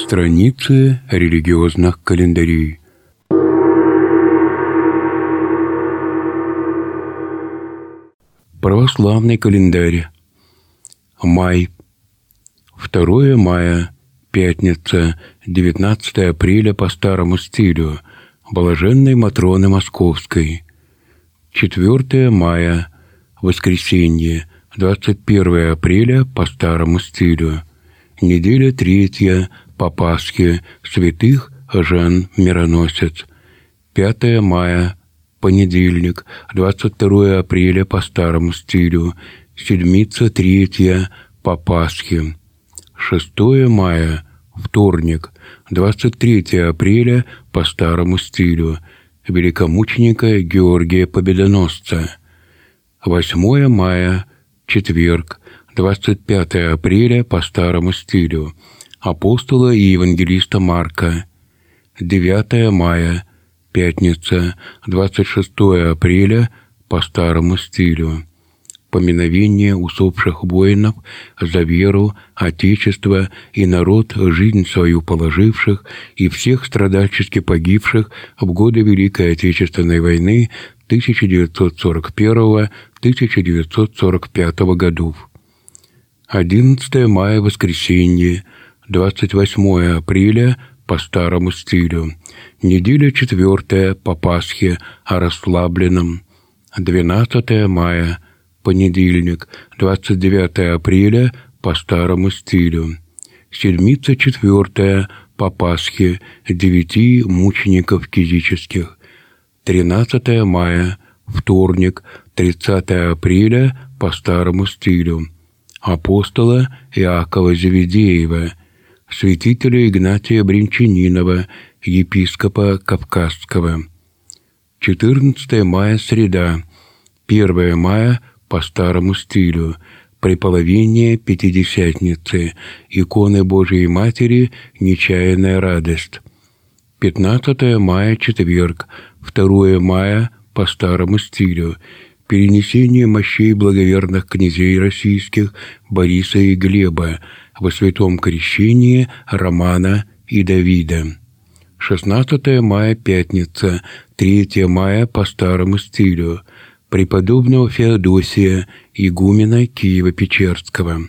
Страницы религиозных календарей. Православный календарь. Май. 2 мая, пятница, 19 апреля по старому стилю, Блаженной Матроны Московской. 4 мая, воскресенье, 21 апреля по старому стилю. Неделя 3 по Пасхе, святых Жан Мироносец. 5 мая, понедельник, 22 апреля по старому стилю, седмица 3 по Пасхе. 6 мая, вторник, 23 апреля по старому стилю, великомученика Георгия Победоносца. 8 мая, четверг, 25 апреля по старому стилю, апостола и евангелиста Марка. 9 мая, пятница, 26 апреля по старому стилю, поминовение усопших воинов за веру, Отечество и народ, жизнь свою положивших, и всех страдальчески погибших в годы Великой Отечественной войны 1941-1945 годов. 11 мая, воскресенье, 28 апреля по старому стилю, неделя 4 по Пасхе о расслабленном. 12 мая, понедельник, 29 апреля по старому стилю, седмица 4 по Пасхе 9 мучеников кизических. 13 мая, вторник, 30 апреля по старому стилю, апостола Иакова Завидеева, святителя Игнатия Бринчанинова, епископа Кавказского. 14 мая, среда, 1 мая по старому стилю, преполовение Пятидесятницы, иконы Божией Матери, нечаянная радость. 15 мая, четверг, 2 мая по старому стилю, перенесение мощей благоверных князей российских Бориса и Глеба во святом крещении Романа и Давида. 16 мая, пятница, 3 мая по старому стилю, преподобного Феодосия, игумена Киево-Печерского.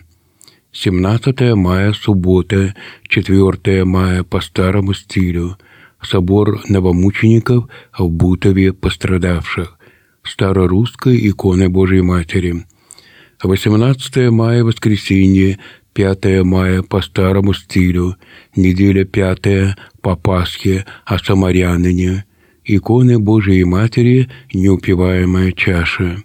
17 мая, суббота, 4 мая по старому стилю, собор новомучеников в Бутове пострадавших, старорусской иконы Божией Матери. 18 мая, воскресенье, 5 мая по старому стилю, неделя 5 по Пасхе о Самарянине, иконы Божией Матери, неупиваемая чаша.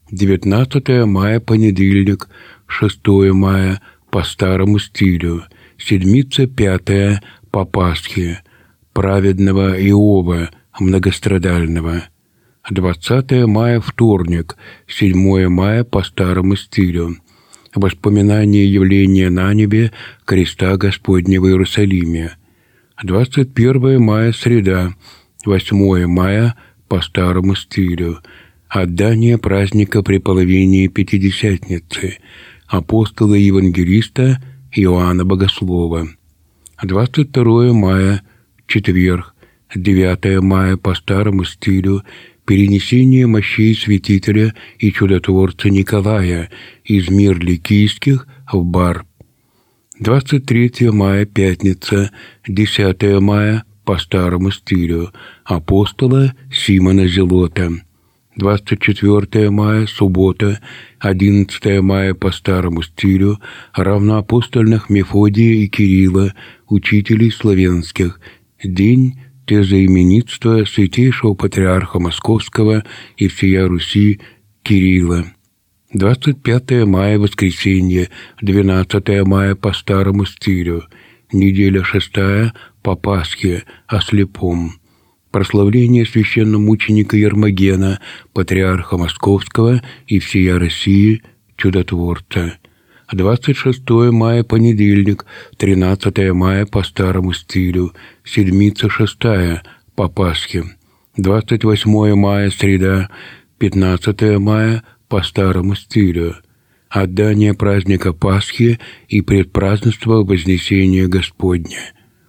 19 мая, понедельник, 6 мая по старому стилю, седмица 5 по Пасхе, праведного Иова, многострадального. 20 мая, вторник, 7 мая по старому стилю, воспоминание явления на небе креста Господня в Иерусалиме. 21 мая, среда, 8 мая по старому стилю, отдание праздника преполовения Пятидесятницы, апостола и евангелиста Иоанна Богослова. 22 мая, четверг, 9 мая по старому стилю, перенесение мощей святителя и чудотворца Николая из мир Ликийских в Бар. 23 мая, пятница, 10 мая по старому стилю, апостола Симона Зелота. 24 мая, суббота, 11 мая по старому стилю, равноапостольных Мефодия и Кирилла, учителей славянских, день тезаименитства святейшего патриарха Московского и всея Руси Кирилла. 25 мая, воскресенье, 12 мая по старому стилю, неделя 6 по Пасхе о слепом, прославление священномученика Ермогена, патриарха Московского и всея России, чудотворца. 26 мая, понедельник, 13 мая по старому стилю, седмица 6 по Пасхе. 28 мая, среда, 15 мая по старому стилю, отдание праздника Пасхи и предпразднество Вознесения Господня.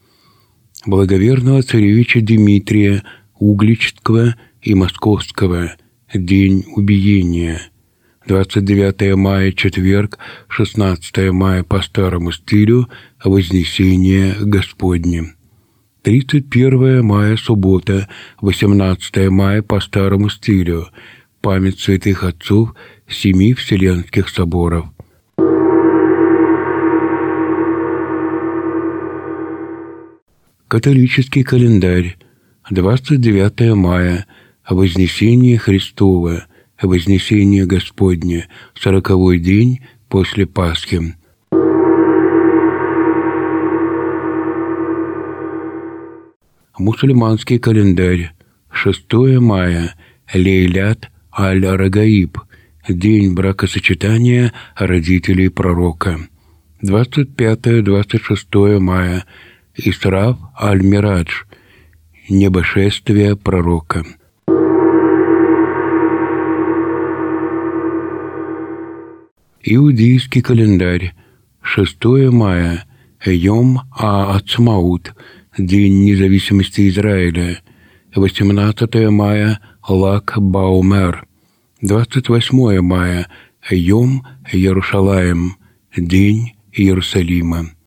благоверного царевича Дмитрия Угличского и Московского, день убиения. 29 мая, четверг, 16 мая по старому стилю, Вознесение Господне. 31 мая, суббота, 18 мая по старому стилю, память святых отцов 7 Вселенских соборов. Католический календарь. 29 мая, Вознесение Христово, Вознесение Господне, 40-й день после Пасхи. Мусульманский календарь. 6 мая, Лейлят аль-Рагаиб, день бракосочетания родителей пророка. 25-26 мая, Исра аль-Мирадж, небошествие пророка. Иудейский календарь. 6 мая, Йом а-Ацмаут, день независимости Израиля. 18 мая, Лак Баумер. 28 мая, Йом Ярушалаем, день Иерусалима.